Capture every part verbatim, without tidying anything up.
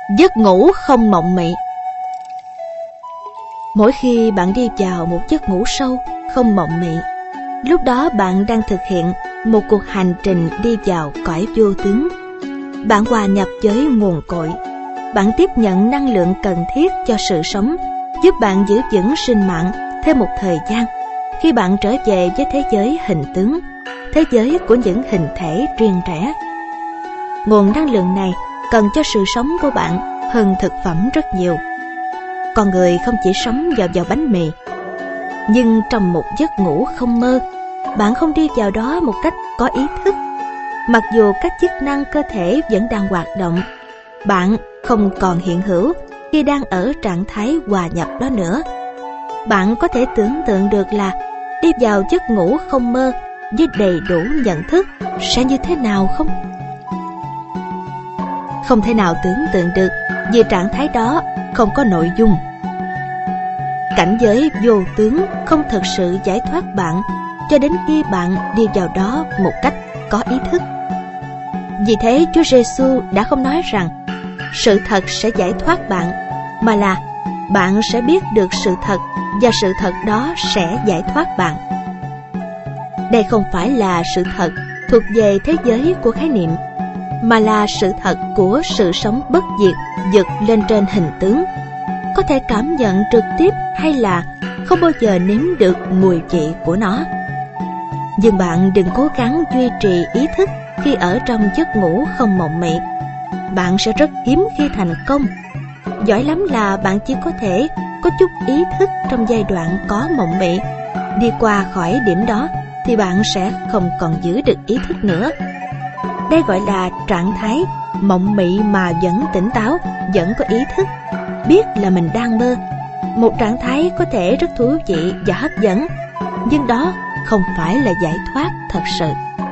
Giấc ngủ không mộng mị. Mỗi khi bạn đi vào một giấc ngủ sâu, không mộng mị, lúc đó bạn đang thực hiện một cuộc hành trình đi vào cõi vô tướng. Bạn hòa nhập với nguồn cội, bạn tiếp nhận năng lượng cần thiết cho sự sống, giúp bạn giữ vững sinh mạng thêm một thời gian. Khi bạn trở về với thế giới hình tướng, thế giới của những hình thể riêng rẽ, nguồn năng lượng này cần cho sự sống của bạn hơn thực phẩm rất nhiều. Con người không chỉ sống vào vào bánh mì, nhưng trong một giấc ngủ không mơ, bạn không đi vào đó một cách có ý thức. Mặc dù các chức năng cơ thể vẫn đang hoạt động, bạn không còn hiện hữu khi đang ở trạng thái hòa nhập đó nữa. Bạn có thể tưởng tượng được là đi vào giấc ngủ không mơ với đầy đủ nhận thức sẽ như thế nào không? Không thể nào tưởng tượng được, vì trạng thái đó không có nội dung. Cảnh giới vô tướng không thực sự giải thoát bạn cho đến khi bạn đi vào đó một cách có ý thức. Vì thế Chúa Giêsu đã không nói rằng sự thật sẽ giải thoát bạn, mà là bạn sẽ biết được sự thật và sự thật đó sẽ giải thoát bạn. Đây không phải là sự thật thuộc về thế giới của khái niệm, mà là sự thật của sự sống bất diệt vượt lên trên hình tướng, có thể cảm nhận trực tiếp hay là không bao giờ nếm được mùi vị của nó. Nhưng bạn đừng cố gắng duy trì ý thức khi ở trong giấc ngủ không mộng mị. Bạn sẽ rất hiếm khi thành công. Giỏi lắm là bạn chỉ có thể có chút ý thức trong giai đoạn có mộng mị. Đi qua khỏi điểm đó thì bạn sẽ không còn giữ được ý thức nữa. Đây gọi là trạng thái mộng mị mà vẫn tỉnh táo, vẫn có ý thức, biết là mình đang mơ. Một trạng thái có thể rất thú vị và hấp dẫn, nhưng đó không phải là giải thoát thật sự.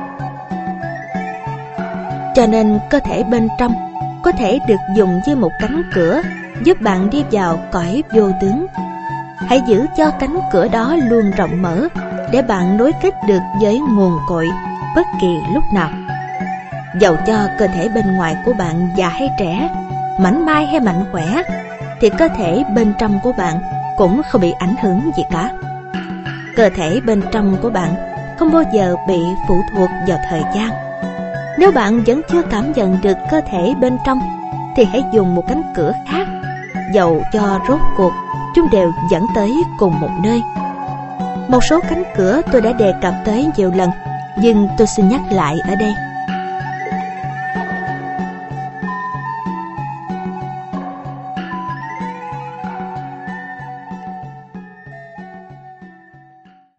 Cho nên cơ thể bên trong có thể được dùng như một cánh cửa giúp bạn đi vào cõi vô tướng. Hãy giữ cho cánh cửa đó luôn rộng mở để bạn nối kết được với nguồn cội bất kỳ lúc nào. Dầu cho cơ thể bên ngoài của bạn già hay trẻ, mảnh mai hay mạnh khỏe, thì cơ thể bên trong của bạn cũng không bị ảnh hưởng gì cả. Cơ thể bên trong của bạn không bao giờ bị phụ thuộc vào thời gian. Nếu bạn vẫn chưa cảm nhận được cơ thể bên trong, thì hãy dùng một cánh cửa khác, dầu cho rốt cuộc chúng đều dẫn tới cùng một nơi. Một số cánh cửa tôi đã đề cập tới nhiều lần, nhưng tôi xin nhắc lại ở đây.